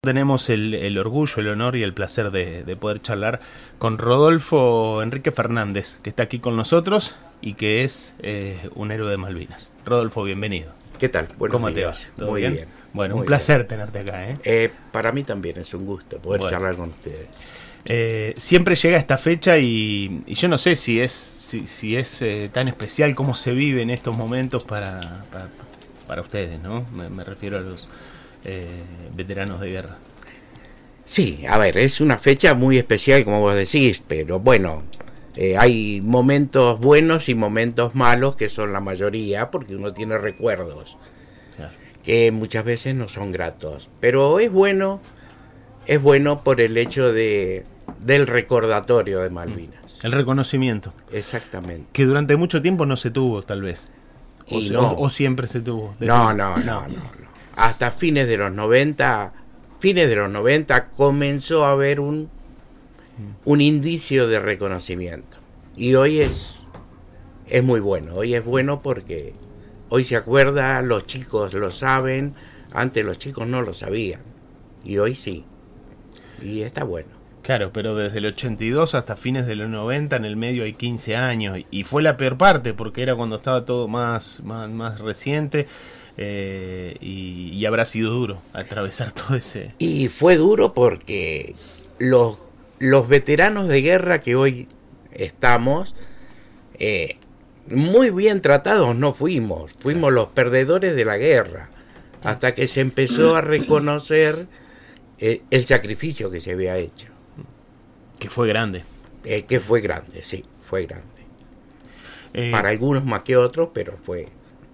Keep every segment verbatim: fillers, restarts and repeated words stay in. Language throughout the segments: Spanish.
Tenemos el, el orgullo, el honor y el placer de, de poder charlar con Rodolfo Enrique Fernández, que está aquí con nosotros y que es eh, un héroe de Malvinas. Rodolfo, bienvenido. ¿Qué tal? Buenos ¿Cómo días. te va? ¿Todo Muy bien? bien. Bueno, Muy un placer bien. tenerte acá. ¿eh? Eh, para mí también es un gusto poder Bueno. charlar con ustedes. Eh, siempre llega esta fecha y, y yo no sé si es si, si es eh, tan especial, cómo se vive en estos momentos para, para, para ustedes, ¿no? Me, me refiero a los eh, veteranos de guerra. Sí, a ver, es una fecha muy especial, como vos decís, pero bueno, eh, hay momentos buenos y momentos malos, que son la mayoría, porque uno tiene recuerdos Claro. que muchas veces no son gratos. Pero es bueno, es bueno por el hecho de del recordatorio de Malvinas. El reconocimiento, Exactamente. que durante mucho tiempo no se tuvo, tal vez. O, Y se- no. o, o siempre se tuvo. No, no, no, no, no. Hasta fines de los noventa, fines de los noventa comenzó a haber un, un indicio de reconocimiento. Y hoy es, es muy bueno. Hoy es bueno porque hoy se acuerda, los chicos lo saben. Antes los chicos no lo sabían. Y hoy sí. Y está bueno. Claro, pero desde el ochenta y dos hasta fines de los noventa, en el medio hay quince años. Y fue la peor parte, porque era cuando estaba todo más, más, más reciente. Eh, y, y habrá sido duro atravesar todo ese... Y fue duro porque los, los veteranos de guerra que hoy estamos, eh, muy bien tratados no fuimos, fuimos los perdedores de la guerra, hasta que se empezó a reconocer eh, el sacrificio que se había hecho, Que fue grande. eh, que fue grande, sí, fue grande. Eh, Para algunos más que otros, pero fue...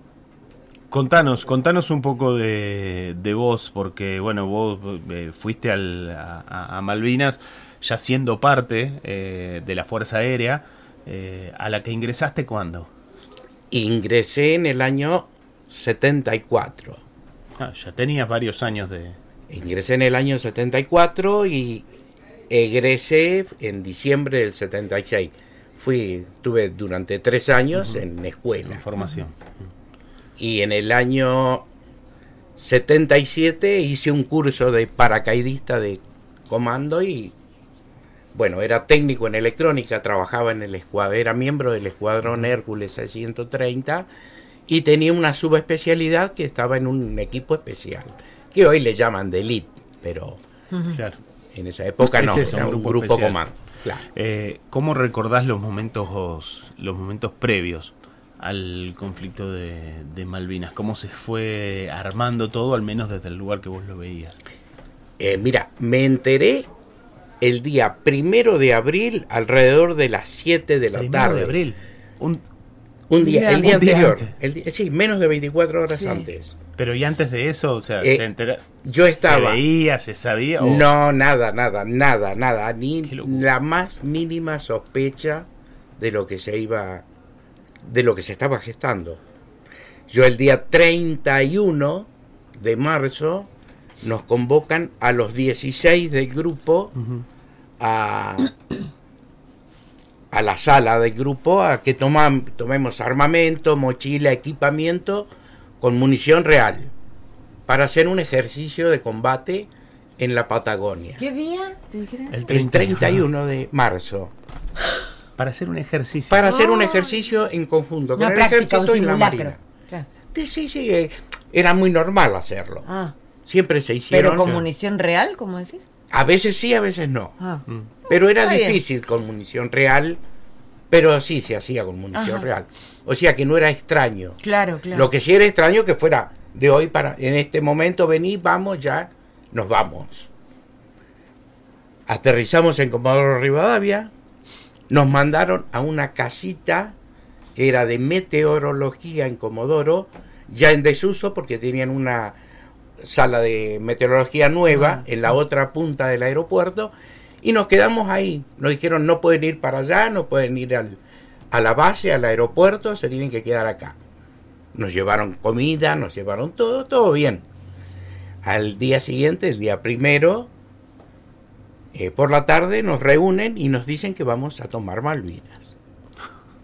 Contanos, contanos un poco de, de vos, porque bueno, vos eh, fuiste al, a, a Malvinas ya siendo parte eh, de la Fuerza Aérea, eh, a la que ingresaste ¿cuándo? Ingresé en el año setenta y cuatro. Ah, ya tenías varios años de... Ingresé en el año setenta y cuatro y egresé en diciembre del setenta y seis. Fui, tuve durante tres años uh-huh. en escuela. En formación. Y en el año setenta y siete hice un curso de paracaidista de comando y, bueno, era técnico en electrónica, trabajaba en el escuadrón, era miembro del escuadrón Hércules C ciento treinta y tenía una subespecialidad que estaba en un equipo especial, que hoy le llaman de elite, pero claro. En esa época no, es eso, era un grupo, un grupo especial. comando. Claro. Eh, ¿Cómo recordás los momentos, los momentos previos al conflicto de, de Malvinas? ¿Cómo se fue armando todo, al menos desde el lugar que vos lo veías? Eh, mira, me enteré el día primero de abril alrededor de las siete de la Primero tarde. de abril. Un, Un día, día- el día un día anterior. antes. El día- sí, menos de veinticuatro horas Sí. antes. pero y antes de eso, o sea, Eh, ¿te entera- yo estaba- ¿se veía, se sabía? o- No, nada, nada, nada, nada. Ni Qué locura. la más mínima sospecha de lo que se iba, de lo que se estaba gestando. Yo el día treinta y uno de marzo nos convocan a los dieciséis del grupo Ujú. a, a la sala del grupo a que tomam- tomemos armamento, mochila, equipamiento con munición real para hacer un ejercicio de combate en la Patagonia. ¿Qué día? ¿Te dijeron? El El treinta y uno de marzo. Para hacer un ejercicio. Para hacer un Ah. ejercicio en conjunto con Una el práctica, un ejército y la simulacro. marina. Claro. Sí, sí, sí, eh, era muy normal hacerlo. Ah, Siempre se pero hicieron. con munición real, ¿cómo decís? A veces sí, a veces no. Ah. Mm. Pero era Está bien. difícil con munición real, pero sí se hacía con munición Ajá. real. O sea que no era extraño. Claro, claro. Lo que sí era extraño que fuera de hoy para en este momento vení, vamos, ya nos vamos. Aterrizamos en Comodoro Rivadavia, nos mandaron a una casita que era de meteorología en Comodoro, ya en desuso porque tenían una sala de meteorología nueva Ah, en la otra punta del aeropuerto y nos quedamos ahí. Nos dijeron no pueden ir para allá, no pueden ir al, a la base, al aeropuerto, se tienen que quedar acá. Nos llevaron comida, nos llevaron todo, todo bien. Al día siguiente, el día primero, eh, por la tarde nos reúnen y nos dicen que vamos a tomar Malvinas.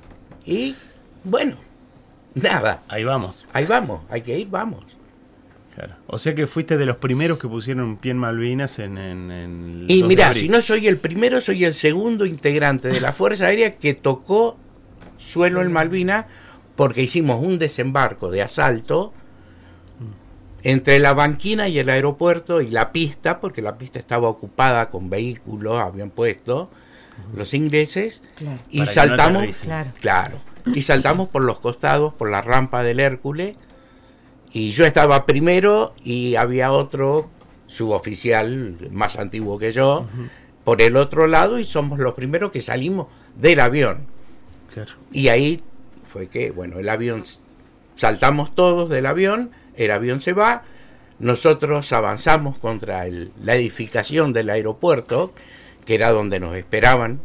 Y bueno, nada, Ahí vamos. ahí vamos, hay que ir, vamos. Claro. O sea que fuiste de los primeros que pusieron pie en Malvinas en, en, en el Y dos de mirá, abril. si no soy el primero, soy el segundo integrante de la Fuerza Aérea que tocó suelo en Malvinas, porque hicimos un desembarco de asalto entre la banquina y el aeropuerto y la pista, porque la pista estaba ocupada con vehículos, habían puesto los ingleses, Claro. y Para que no saltamos, aterricen. Claro. claro, y saltamos por los costados, por la rampa del Hércules, y yo estaba primero y había otro suboficial más antiguo que yo por el otro lado, y somos los primeros que salimos del avión. Claro. Y ahí fue que, bueno, el avión, saltamos todos del avión, el avión se va, nosotros avanzamos contra el- la edificación del aeropuerto, que era donde nos esperaban,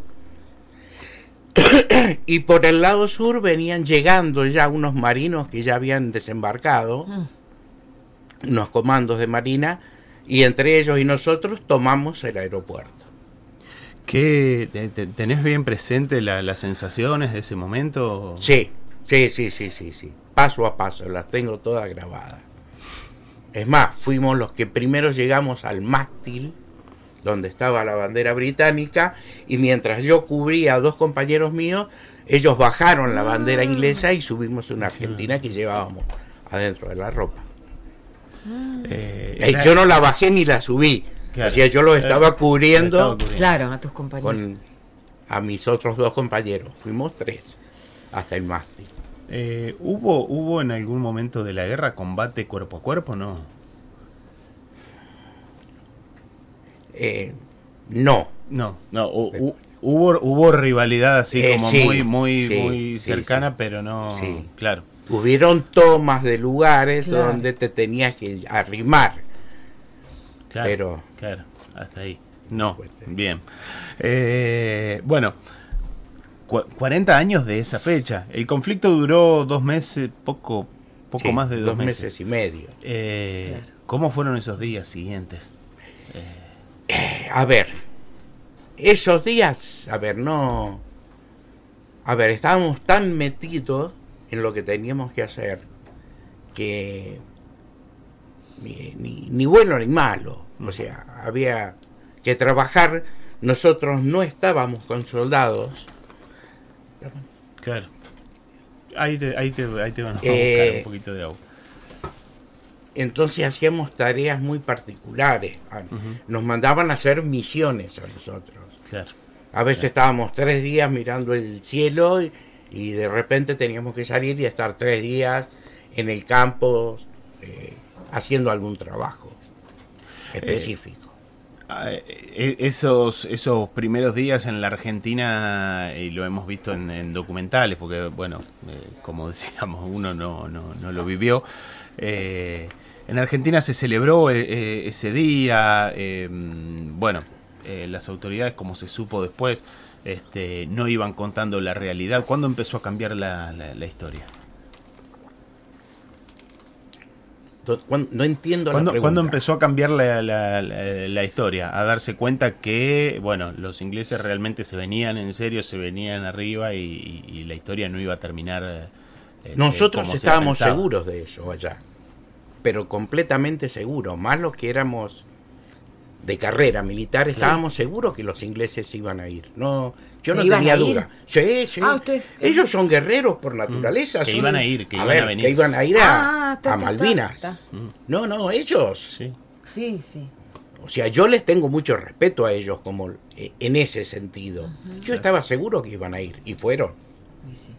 y por el lado sur venían llegando ya unos marinos que ya habían desembarcado, unos comandos de marina, y entre ellos y nosotros tomamos el aeropuerto. ¿Qué, te- te- ¿Tenés bien presente la- las sensaciones de ese momento? Sí, sí, sí, sí, sí, sí. Paso a paso, las tengo todas grabadas. Es más, fuimos los que primero llegamos al mástil, donde estaba la bandera británica, y mientras yo cubría a dos compañeros míos, ellos bajaron la bandera inglesa y subimos una argentina que llevábamos adentro de la ropa. Eh, Eh, era- yo no la bajé ni la subí. Claro. O sea, yo lo estaba Lo cubriendo estaba cubriendo. Claro, a tus compañeros. con a mis otros dos compañeros. Fuimos tres hasta el mástil. Eh, ¿hubo, ¿Hubo en algún momento de la guerra combate cuerpo a cuerpo? No. Eh, no. No, no. hu- hu- hubo, hubo rivalidad así Eh, como sí, muy, muy, sí, muy sí, cercana, sí. pero no. Sí. Claro. Hubieron tomas de lugares Claro. donde te tenías que arrimar. Claro, Pero- claro, hasta ahí. No, Fuerte. bien. Eh, bueno, cu- cuarenta años de esa fecha. El conflicto duró dos meses, poco, poco Sí, más de dos, dos meses. meses y medio. Eh, Claro. ¿Cómo fueron esos días siguientes? A ver, esos días, a ver, no... A ver, estábamos tan metidos en lo que teníamos que hacer que ni, ni, ni bueno ni malo. O sea, había que trabajar. Nosotros no estábamos con soldados. Claro. Ahí te, ahí te, ahí te van a Eh, buscar un poquito de agua. Entonces hacíamos tareas muy particulares. Ah, Nos mandaban a hacer misiones a nosotros. Claro. A veces estábamos tres días mirando el cielo y, y de repente teníamos que salir y estar tres días en el campo eh, haciendo algún trabajo específico. Ah, eh, Esos, esos primeros días en la Argentina, y lo hemos visto en, en documentales, porque, bueno, eh, como decíamos, uno no, no, no lo vivió. Eh, en Argentina se celebró eh, eh, ese día, eh, bueno, eh, las autoridades, como se supo después, este, no iban contando la realidad. ¿Cuándo empezó a cambiar la, la, la historia? Do- cuan- No entiendo la ¿Cuándo, pregunta. ¿Cuándo empezó a cambiar la, la, la, la historia? A darse cuenta que, bueno, los ingleses realmente se venían en serio, se venían arriba y, y- y la historia no iba a terminar. eh, Nosotros como se estábamos pensaba. seguros de eso allá, pero completamente seguros, más los que éramos de carrera militar, estábamos seguros que los ingleses iban a ir. No, yo ¿Se no iban tenía a ir? duda. Sí, sí. Ah, usted- Ellos son guerreros por naturaleza. Que son- iban a ir, que iban ver, a venir. que iban a ir a, Ah, está, a está, Malvinas. está, está. No, no, ellos. Sí. Sí, sí. O sea, yo les tengo mucho respeto a ellos como eh, en ese sentido. Yo estaba seguro que iban a ir y fueron. Sí, sí.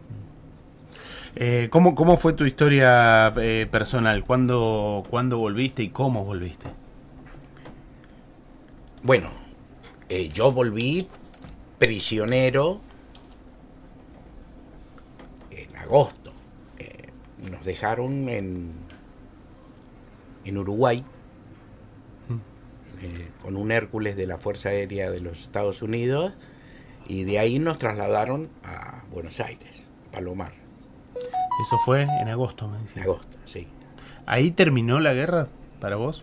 Eh, ¿cómo, ¿Cómo fue tu historia eh, personal? ¿Cuándo, ¿Cuándo volviste y cómo volviste? Bueno, eh, yo volví prisionero en agosto. Eh, nos dejaron en, en Uruguay eh, con un Hércules de la Fuerza Aérea de los Estados Unidos, y de ahí nos trasladaron a Buenos Aires, a Palomar, Eso fue en agosto, me en decía. agosto, sí. ¿Ahí terminó la guerra para vos?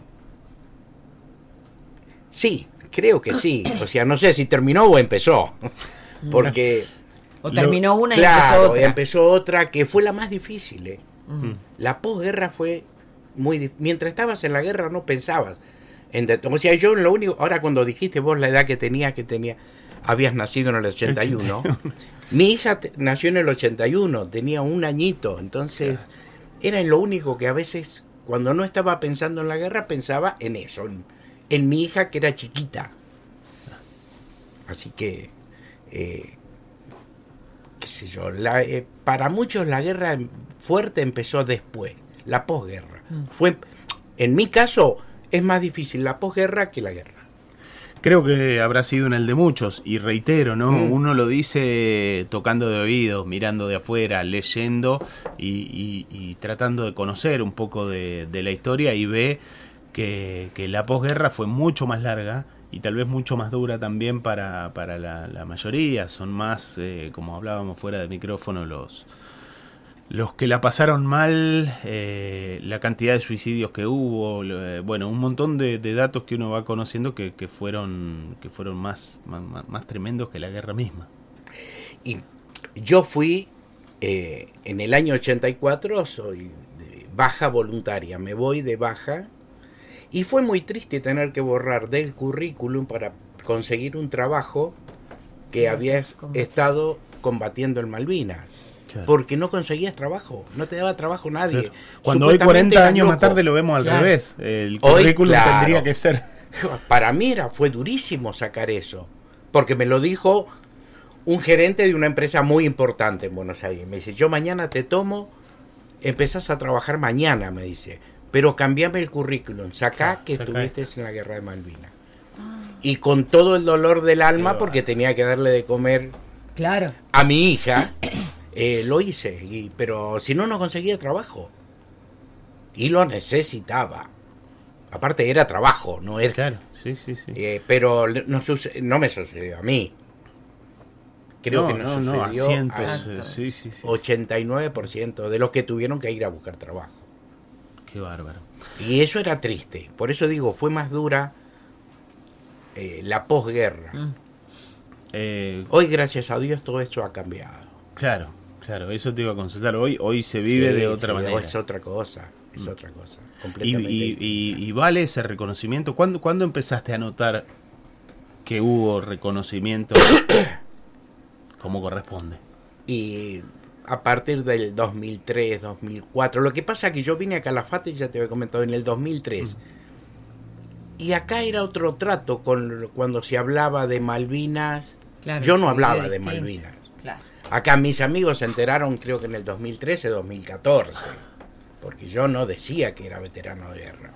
Sí, creo que sí. O sea, no sé si terminó o empezó. Porque... O Lo- terminó una y Claro, empezó otra. empezó otra que fue la más difícil. ¿eh? Ujú. La posguerra fue muy dif- mientras estabas en la guerra no pensabas en de- o sea, yo lo único, ahora cuando dijiste vos la edad que tenías, que tenía, habías nacido en el ochenta y uno. Mi hija te- nació en el ochenta y uno, tenía un añito, entonces Claro. era en lo único que a veces, cuando no estaba pensando en la guerra, pensaba en eso, en, en mi hija que era chiquita. Así que, eh, qué sé yo, la, eh, para muchos la guerra fuerte empezó después, la posguerra. Mm. Fue, en mi caso, es más difícil la posguerra que la guerra. Creo que habrá sido en el de muchos, y reitero, ¿no? Mm. Uno lo dice tocando de oídos, mirando de afuera, leyendo y, y- y tratando de conocer un poco de, de la historia, y ve que, que la posguerra fue mucho más larga y tal vez mucho más dura también para, para la, la mayoría. Son más, eh, como hablábamos fuera de micrófono, los... Los que la pasaron mal, eh, la cantidad de suicidios que hubo, lo- eh, bueno, un montón de, de datos que uno va conociendo que, que fueron que fueron más, más, más tremendos que la guerra misma. Y yo fui, eh, en el año ochenta y cuatro, soy de baja voluntaria, me voy de baja, y fue muy triste tener que borrar del currículum para conseguir un trabajo que Sí, habías sí, como- estado combatiendo en Malvinas. Claro. Porque no conseguías trabajo, no te daba trabajo nadie. Claro. Cuando hoy, Supuestamente cuarenta eras años más loco. tarde, lo vemos al Claro. revés. El Hoy, currículum claro. tendría que ser... Para mí era, fue durísimo sacar eso, porque me lo dijo un gerente de una empresa muy importante en Buenos Aires. Me dice, yo mañana te tomo, empezás a trabajar mañana, me dice, pero cambiame el currículum, sacá Claro, que saca estuviste esto. en la guerra de Malvinas. Y con todo el dolor del alma, Qué porque bárbaro. tenía que darle de comer Claro. a mi hija, eh, lo hice, y, pero si no, no conseguía trabajo. Y lo necesitaba. Aparte era trabajo, no era... Claro, sí, sí, sí. Eh, pero no, suce- no me sucedió a mí. Creo no, que no, no, no, a sucedió cientos. al eh, sí, sí, sí. ochenta y nueve por ciento de los que tuvieron que ir a buscar trabajo. Qué bárbaro. Y eso era triste. Por eso digo, fue más dura eh, la posguerra. Mm. Eh, Hoy, gracias a Dios, todo esto ha cambiado. claro, claro, eso te iba a consultar. Hoy, hoy se vive Sí, de otra sí, manera. Es otra cosa. Es otra cosa. Y, Completamente y- distinta. y- y vale ese reconocimiento. ¿Cuándo, ¿Cuándo empezaste a notar que hubo reconocimiento como corresponde? Y a partir del dos mil tres, dos mil cuatro. Lo que pasa es que yo vine a Calafate, ya te había comentado, en el dos mil tres. Y acá era otro trato con cuando se hablaba de Malvinas. Claro, Yo no se hablaba vive de distinto. Malvinas. Claro. Acá mis amigos se enteraron, creo que en el dos mil trece, dos mil catorce. Porque yo no decía que era veterano de guerra.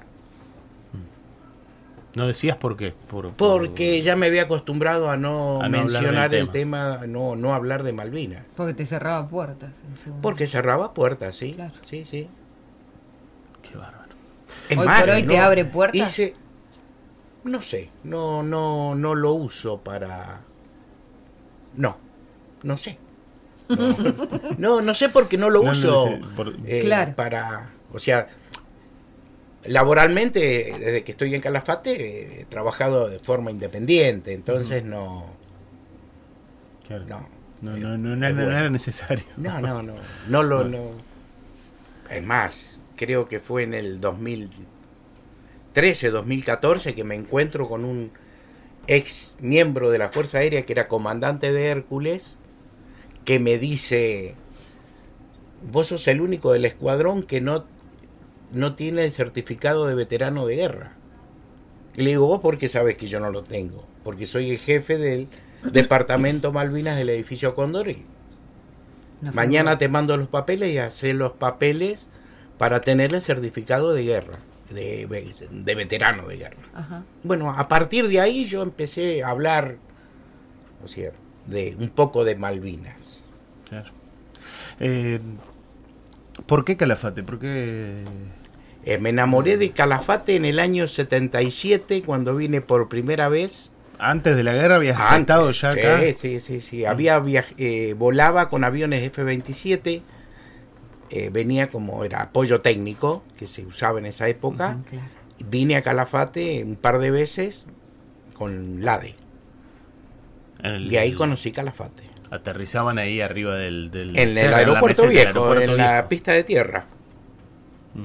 ¿No decías por qué? Por, por- Porque ya me había acostumbrado a no, A no hablar mencionar del el tema, no, no hablar de Malvinas. Porque te cerraba puertas. en su- Porque cerraba puertas, sí. Claro. Sí, sí. Qué bárbaro. Es Hoy por hoy te abre puertas. Hice, no sé, no, no, no lo uso para. No, no sé. No, no, no sé porque no lo No, no uso sé, por- eh, Claro. para. O sea, laboralmente, desde que estoy en Calafate, he trabajado de forma independiente, entonces no. Claro. No. No, Eh, no, no, no, es no bueno. era necesario. No, no, no. No lo. Bueno. No. Es más, creo que fue en el dos mil trece, dos mil catorce que me encuentro con un ex miembro de la Fuerza Aérea que era comandante de Hércules, que me dice: vos sos el único del escuadrón que no, no tiene el certificado de veterano de guerra. Y le digo: ¿vos por qué sabes que yo no lo tengo? Porque soy el jefe del departamento Malvinas del edificio Condori. Una Mañana figura. te mando los papeles y hacer los papeles para tener el certificado de guerra, de, de veterano de guerra. Ajá. Bueno, a partir de ahí yo empecé a hablar, o sea, de un poco de Malvinas. Claro. Eh, ¿Por qué Calafate? ¿Por qué? Eh, me enamoré de Calafate en el año setenta y siete cuando vine por primera vez. ¿Antes de la guerra habías Antes, estado ya sí, acá? Sí, sí, sí. Había viaj- eh, volaba con aviones F veintisiete. Eh, venía como era apoyo técnico que se usaba en esa época. Ujú, claro. Vine a Calafate un par de veces con LADE. En el- Y ahí conocí Calafate. Aterrizaban ahí arriba del... del En el cerro, aeropuerto meseta del viejo, aeropuerto en la viejo. pista de tierra.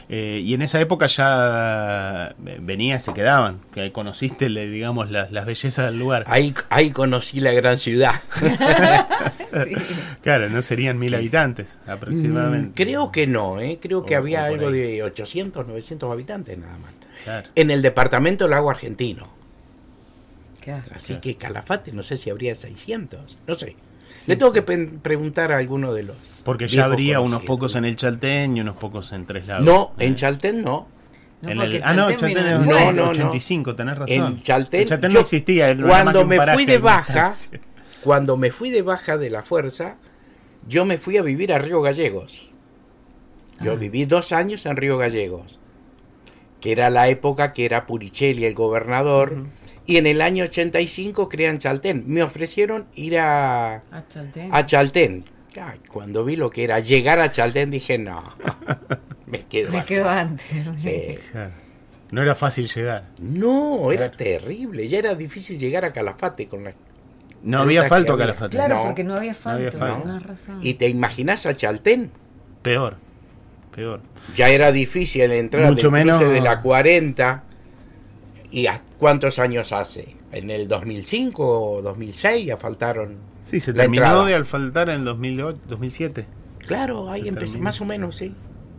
Eh, y en esa época ya eh, venías, se quedaban, que conociste, le- digamos, las, las bellezas del lugar. Ahí, ahí conocí la gran ciudad. Sí. Claro, no serían mil habitantes aproximadamente. Mm, Creo que no, ¿eh? Creo que O- había o por algo ahí. de ochocientos, novecientos habitantes nada más. Claro. En el departamento Lago Argentino. Claro. Así Claro. que Calafate, no sé si habría seiscientos, no sé. Le tengo que pe- preguntar a alguno de los. Porque ya viejos habría unos conocidos. pocos en el Chaltén y unos pocos en Tres Lagos. No, Eh, en Chaltén no. No, en porque el- ah, no, Chaltén Chaltén vino es después. No, no, no. ochenta y cinco, tenés razón. En Chaltén, El Chaltén yo, no existía. era nada más cuando que un me paraje fui de de baja, distancia. cuando me fui de baja de la fuerza, yo me fui a vivir a Río Gallegos. Yo Ah. viví dos años en Río Gallegos, que era la época que era Puricelli el gobernador, y en el año ochenta y cinco crean Chaltén. Me ofrecieron ir a, Ah, Chaltén. a Chaltén. Ay, cuando vi lo que era llegar a Chaltén dije, no, me quedo Me acá. quedo antes. Sí. Claro. No era fácil llegar. No, era terrible. Ya era difícil llegar a Calafate con la... No había Ruta asfalto que acá a la había. Fate. Claro, No, porque no había asfalto. había asfalto. Tenés razón. ¿Y te imaginas a Chaltén? Peor. Peor. Ya era difícil entrar Mucho del cruce menos- de la cuarenta. ¿Y a cuántos años hace? ¿En el dos mil cinco o dos mil seis ya faltaron? Sí, se la terminó entrada? de asfaltar en dos mil ocho, dos mil siete. Claro, ahí Se empecé, terminó. más o menos, sí.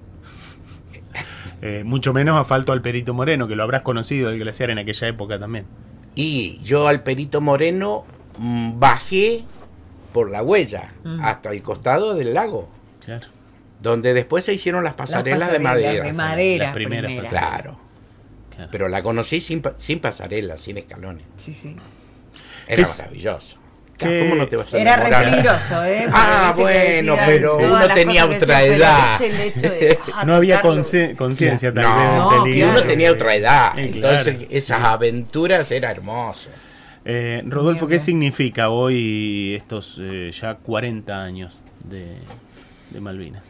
Eh, mucho menos asfalto al Perito Moreno, que lo habrás conocido, el glaciar en aquella época también. Y yo al Perito Moreno mm, bajé por la huella Mm. hasta el costado del lago, Claro. donde después se hicieron las Las pasarelas de madera. De madera. Las primeras primera. Claro, Claro. pero la conocí sin, pa- sin pasarelas, sin escalones. Sí, sí. Era Es- maravilloso. que- ¿Cómo no te vas a Era re enamorar? peligroso, ¿eh? Porque Ah, viste que bueno, decían pero todas uno las tenía cosas que otra decían, pero edad. es el hecho de, ah, No había tocarlo. conci- conciencia tal No, vez del no, peligro. Y uno tenía otra edad, Eh, entonces claro, esas sí. aventuras era hermoso. Eh, Rodolfo, ¿qué Bien, bien. significa hoy estos eh, ya cuarenta años de, de Malvinas?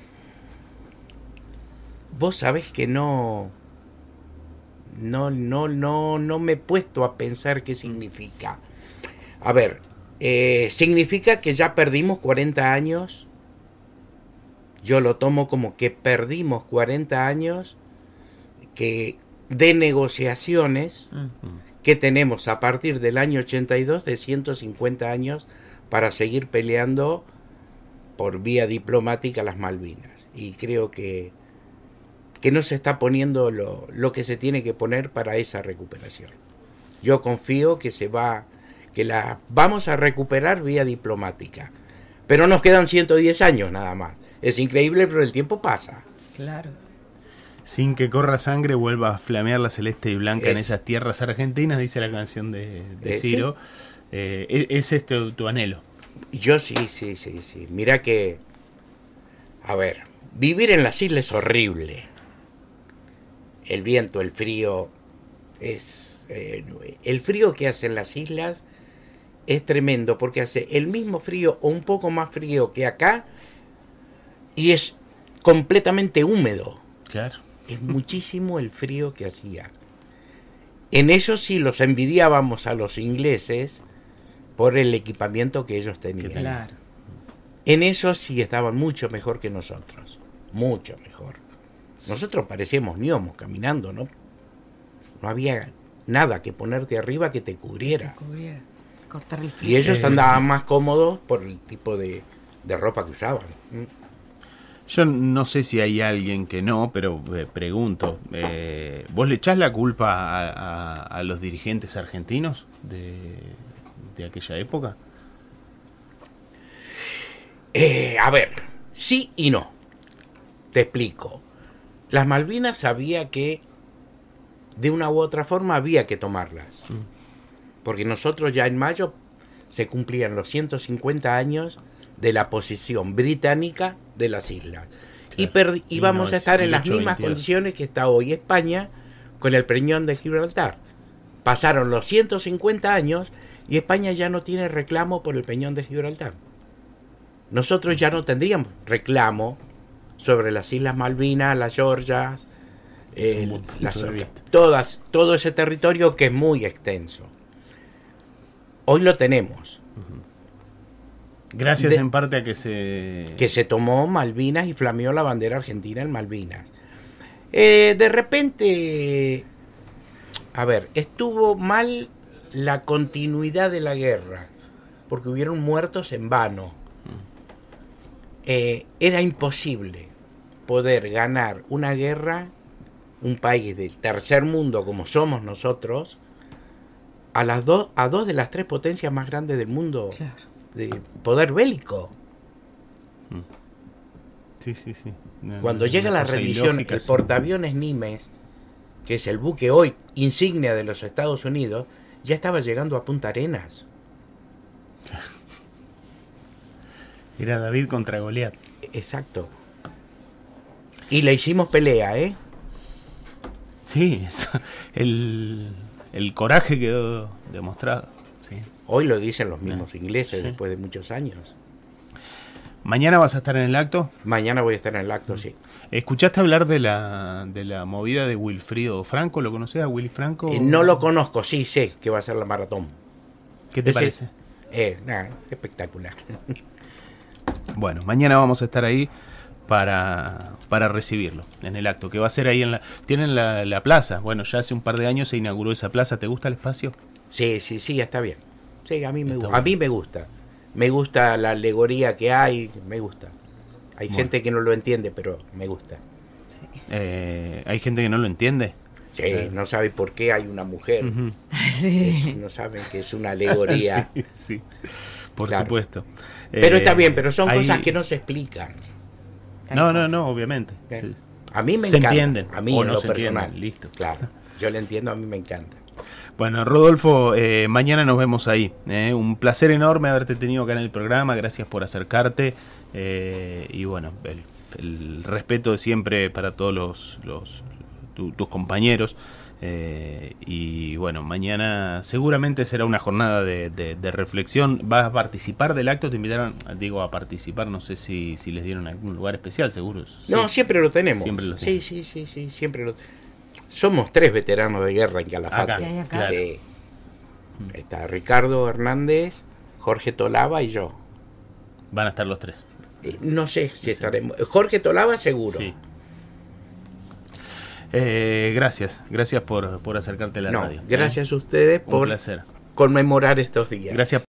Vos sabés que no, no, no, no, no me he puesto a pensar qué significa. A ver, eh, significa que ya perdimos cuarenta años. Yo lo tomo como que perdimos cuarenta años que de negociaciones Mm. que tenemos a partir del año ochenta y dos de ciento cincuenta años para seguir peleando por vía diplomática las Malvinas. Y creo que, que no se está poniendo lo, lo que se tiene que poner para esa recuperación. Yo confío que se va, que la vamos a recuperar vía diplomática. Pero nos quedan ciento diez años nada más. Es increíble, pero el tiempo pasa. Claro. Sin que corra sangre vuelva a flamear la celeste y blanca en Es- esas tierras argentinas, dice la canción de, de Eh, Ciro. Eh, e- ese es tu, tu anhelo. Yo sí, sí, sí, sí. Mira que, a ver, vivir en las islas es horrible. El viento, el frío, es eh, el frío que hace en las islas es tremendo porque hace el mismo frío o un poco más frío que acá y es completamente húmedo. Claro. Es muchísimo el frío que hacía. En eso sí los envidiábamos a los ingleses por el equipamiento que ellos tenían. Claro. En eso sí estaban mucho mejor que nosotros. Mucho mejor. Nosotros parecíamos gnomos caminando, ¿no? No había nada que ponerte arriba que te cubriera. Cubriera. Cortar el frío. Y ellos Eh. andaban más cómodos por el tipo de, de ropa que usaban. ¿Mm? Yo no sé si hay alguien que no, pero eh, pregunto, eh, ¿vos le echás la culpa a, a- a los dirigentes argentinos de, de aquella época? Eh, a ver, sí y no. Te explico. Las Malvinas sabía que de una u otra forma había que tomarlas. Porque nosotros ya en mayo se cumplían los ciento cincuenta años de la posición británica de las islas. Y, perdi- y Y vamos no a es estar en las mil ochocientos mismas veintidós. condiciones que está hoy España con el Peñón de Gibraltar. Pasaron los ciento cincuenta años y España ya no tiene reclamo por el Peñón de Gibraltar. Nosotros ya no tendríamos reclamo sobre las Islas Malvinas, las Georgias, eh, Un buen punto las de otras- vista. todas, todo ese territorio que es muy extenso. Hoy lo tenemos, Gracias De- en parte a que se... que se tomó Malvinas y flameó la bandera argentina en Malvinas. Eh, de repente, a ver, estuvo mal la continuidad de la guerra, porque hubieron muertos en vano. Eh, era imposible poder ganar una guerra, un país del tercer mundo como somos nosotros, a las dos, a dos de las tres potencias más grandes del mundo, Claro. de poder bélico. Sí, sí, sí. No, Cuando no, llega una la cosa rendición, ilógica, el sí. portaaviones Nimes, que es el buque hoy insignia de los Estados Unidos, ya estaba llegando a Punta Arenas. Era David contra Goliat. Exacto. Y le hicimos pelea, ¿eh? Sí, eso, el, el coraje quedó demostrado. Sí. Hoy lo dicen los mismos ingleses Sí. después de muchos años. ¿Mañana vas a estar en el acto? Mañana voy a estar en el acto, sí. ¿Escuchaste hablar de la, de la movida de Wilfrido Franco? ¿Lo conoces a Willy Franco? Eh, no lo conozco, sí sé que va a ser la maratón. ¿Qué te Ese- parece? Eh, nada, espectacular. Bueno, mañana vamos a estar ahí para, para recibirlo en el acto, que va a ser ahí en la... Tienen la, la plaza. Bueno, ya hace un par de años se inauguró esa plaza. ¿Te gusta el espacio? Sí, sí, sí, está bien. Sí, a mí me Está gusta. A bueno. mí me gusta. Me gusta la alegoría que hay, me gusta. Hay Bueno. gente que no lo entiende, pero me gusta. Eh, ¿Hay gente que no lo entiende? Sí, Claro. no sabe por qué hay una mujer. Ujú. Sí. Es- no saben que es una alegoría. Sí, sí, por Claro. supuesto. Pero Eh, está bien, pero son hay- cosas que no se explican. No, no, no, obviamente. ¿Eh? Sí. A mí me Se encanta. entienden, A mí o en no lo se personal. entienden, listo. Claro. Yo le entiendo, a mí me encanta. Bueno, Rodolfo, eh, mañana nos vemos ahí. ¿eh? Un placer enorme haberte tenido acá en el programa. Gracias por acercarte. eh, y bueno, el, el respeto de siempre para todos los, los tu- tus compañeros. eh, y bueno, mañana seguramente será una jornada de, de- de reflexión. ¿Vas a participar del acto? Te invitaron, digo, a participar. No sé si, si les dieron algún lugar especial, seguro. No, Sí. siempre lo tenemos. Siempre lo sí, tienen. sí, sí, sí, siempre lo. Somos tres veteranos de guerra en Calafate. Acá, ¿Qué hay acá? claro. Sí. Está Ricardo Hernández, Jorge Tolaba y yo. Van a estar los tres. Eh, No sé si estaremos. Jorge Tolaba seguro. Sí. Eh, gracias, gracias por, por acercarte a la No, radio. gracias a ustedes Un por placer. conmemorar estos días. Gracias.